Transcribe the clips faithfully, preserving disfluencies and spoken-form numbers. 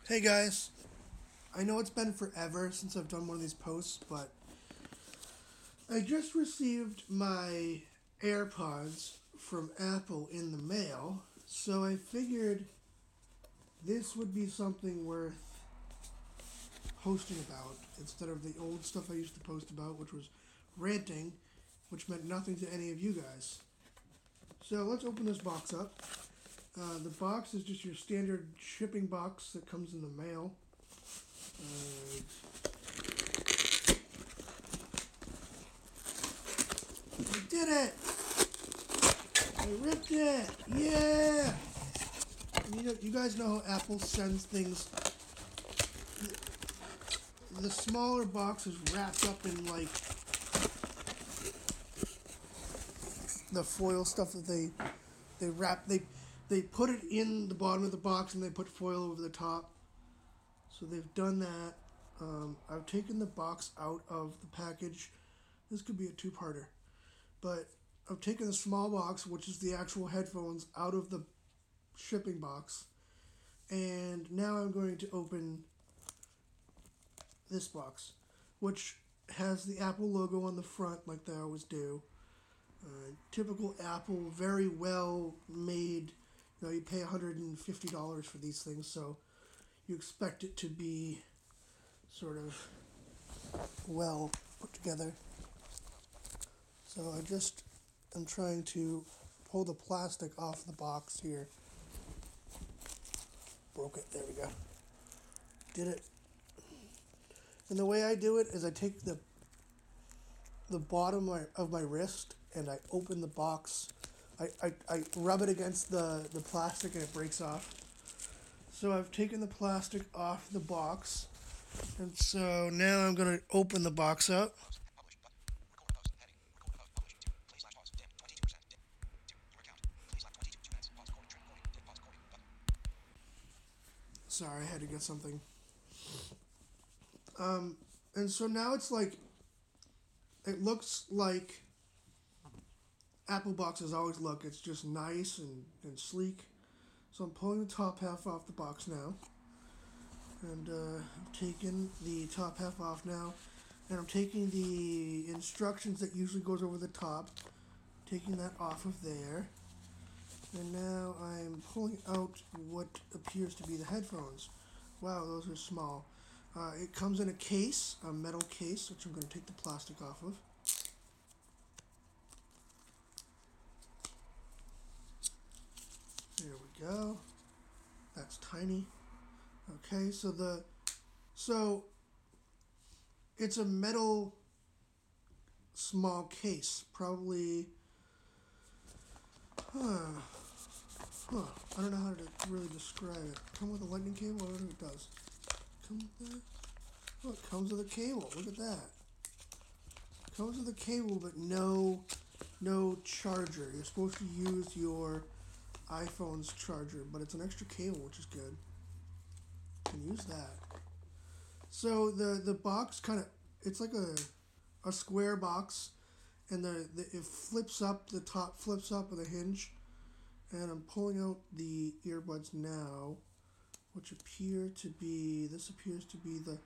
Hey guys, I know it's been forever since I've done one of these posts, but I just received my AirPods from Apple in the mail, so I figured this would be something worth posting about instead of the old stuff I used to post about, which was ranting, which meant nothing to any of you guys. So let's open this box up. Uh, the box is just your standard shipping box that comes in the mail. Uh, I did it! I ripped it! Yeah! You know, you guys know how Apple sends things. The smaller box is wrapped up in like the foil stuff that they they wrap they they put it in the bottom of the box and they put foil over the top. So they've done that. Um, I've taken the box out of the package. This could be a two-parter, but I've taken the small box, which is the actual headphones, out of the shipping box, and now I'm going to open this box, which has the Apple logo on the front like they always do. Uh, typical Apple, very well made. You know, you pay one hundred fifty dollars for these things, so you expect it to be sort of well put together. So I just am trying to pull the plastic off the box here. Broke it. There we go. Did it. And the way I do it is I take the the bottom of my, of my wrist and I open the box. I, I, I rub it against the, the plastic and it breaks off. So I've taken the plastic off the box. And so now I'm going to open the box up. Sorry, I had to get something. Um, and so now it's like, it looks like Apple boxes always look. It's just nice and, and sleek. So I'm pulling the top half off the box now. And uh, I'm taking the top half off now. And I'm taking the instructions that usually goes over the top. Taking that off of there. And now I'm pulling out what appears to be the headphones. Wow, those are small. Uh, it comes in a case, a metal case, which I'm going to take the plastic off of. There we go. That's tiny. Okay, so the so it's a metal small case, probably. Huh. Huh. I don't know how to really describe it. Come with a lightning cable? I don't know if it does. Come with that? Oh, it comes with a cable. Look at that. Comes with a cable, but no, no charger. You're supposed to use your iPhone's charger, but it's an extra cable, which is good. You can use that. So the the box kind of, it's like a a square box, and the, the it flips up. The top flips up with a hinge, and I'm pulling out the earbuds now, which appear to be. This appears to be the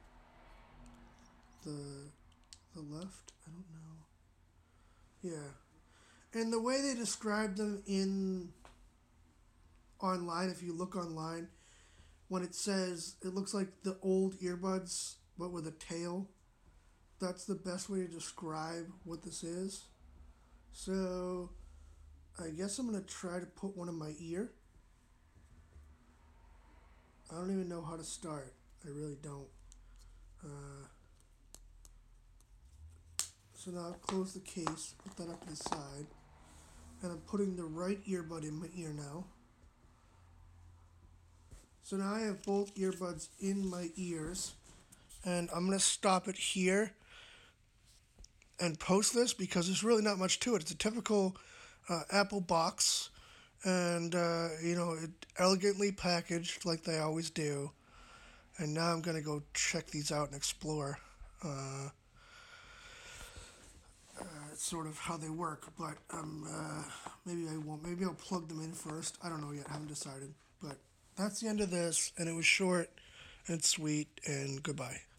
the the left. I don't know. Yeah, and the way they describe them in online, if you look online, when it says it looks like the old earbuds but with a tail, that's the best way to describe what this is. So I guess I'm going to try to put one in my ear. I don't even know how to start. I really don't. Uh, so now I've closed the case, put that up to the side, and I'm putting the right earbud in my ear now. So now I have both earbuds in my ears, and I'm going to stop it here and post this because there's really not much to it. It's a typical uh, Apple box, and uh, you know, it elegantly packaged like they always do. And now I'm going to go check these out and explore uh, uh, sort of how they work, but um, uh, maybe I won't. Maybe I'll plug them in first. I don't know yet. I haven't decided, but that's the end of this, and it was short and sweet, and goodbye.